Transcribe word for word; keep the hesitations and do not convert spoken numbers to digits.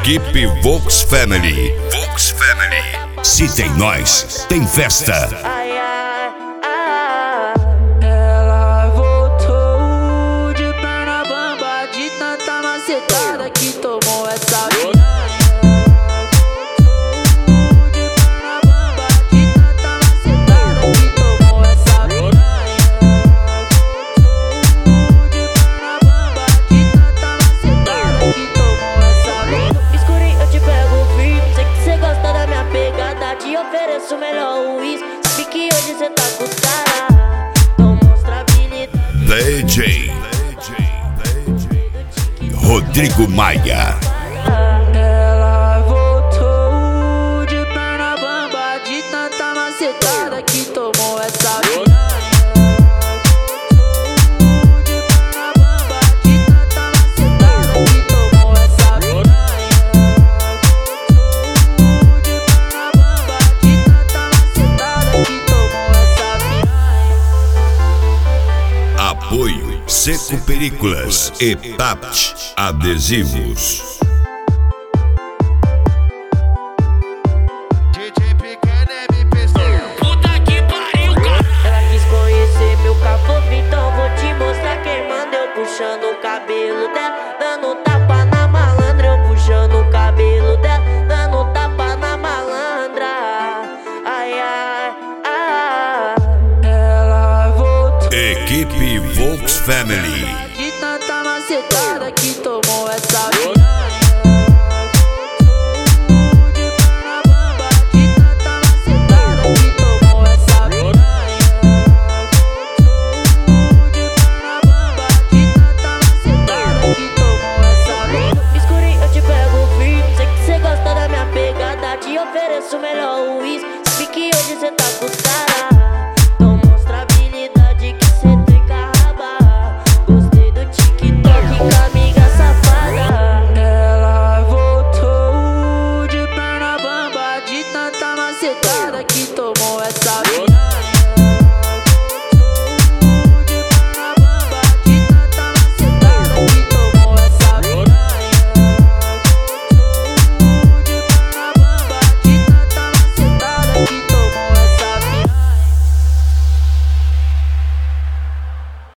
Equipe Vox Family. Vox Family. Se tem nós, tem festa. Ai, ai, ai. Ela voltou de perna bamba, de tanta macetada que tomou essa piranha. Ofereço o melhor uísque. Sabe que hoje cê tá com os caras. Então mostra habilidade. D J Rodrigo Maia. Ela voltou de perna bamba, de tanta macetada que tomou essa piranha. Apoio Seco Películas e Tapt Adesivos. Puta que pariu, cara. Ela quis conhecer meu cafofo, então vou te mostrar quem manda. Eu puxando o cabelo dela, dando tapa na malandra. Eu puxando o cabelo dela, dando tapa na malandra. Ai, ai, ai. Ela voltou Equipe Vox Family. de tanta macetada que tomou essa vida.